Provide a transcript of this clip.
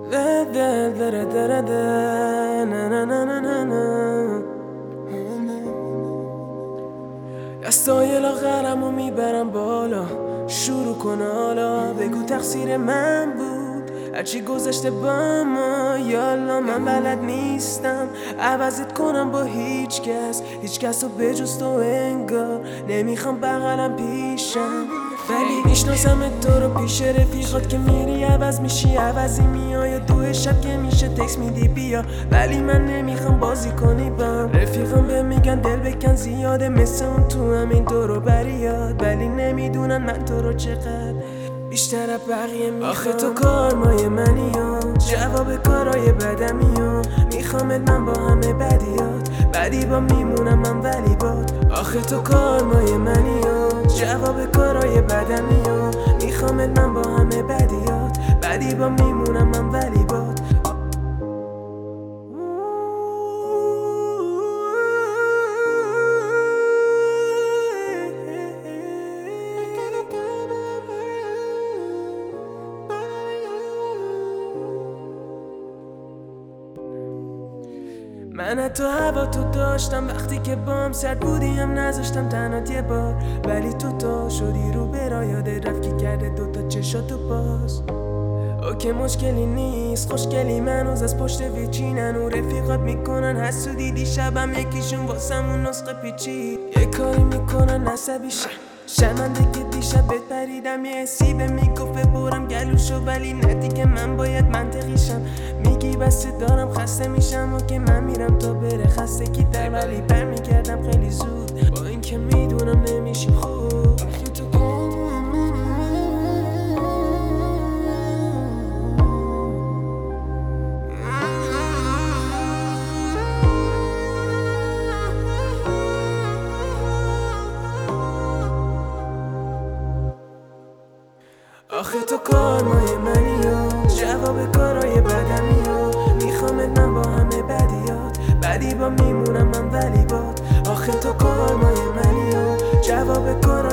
دستای لاغرمو میبرم بالا، شروع کن حالا بگو تقصیر من بود هرچی گذشته با ما. یالا من بلد نیستم عوضت کنم با هیچ کس و بجز تو انگار نمیخوام بغلم پیشم، ولی میشناسم تو رو پیش رفیقات که میری عوض میشی، عوضی میای دو شب که میشه تکس میدی بیا، ولی من نمیخوام بازی کنی بام. رفیقم به میگن دل بکن زیاده مثل اون تو همین دورو بریاد، ولی نمیدونن من تو رو چقدر بیشتر بقیه میخوام. آخه تو کارمای منی ها، جواب کارای بدمی ها، میخوامت من با همه بدی با میمونم من ولی باد. آخه تو کارمای منی ها، جواب کارای بدمی ها، میخوامت من با همه بدی با میمونم من ولی باد. من حتی هوا تو داشتم وقتی که بام سرد بودیم نذاشتم تنات یه بار، ولی تو شدی رو برا یاده رفت که کرده دوتا چشاتو باز. اوکی مشکلی نیست خوشگلی منوز از پشت ویچینن و رفیقات میکنن حسودی، دیشبم یکیشون واسمون نسخه پیچید یه کاری میکنن عصبی شرمنده که دیشب بهت پریدم، یه حسی به میگفت برم گلوشو، ولی نه دیگه من باید منطقی شم. میگی بسه دارم خسته میشم و که من میرم تا بره خستگی در، ولی برمیگردم خیلی زود با این که میدونم نمیشیم خوب. آخه تو کارمای منی ها، جواب کارای بدمی ها، میخوامت من با همه بدی با میمونم من ولی باد. آخه تو کارمای منی ها، جواب کارای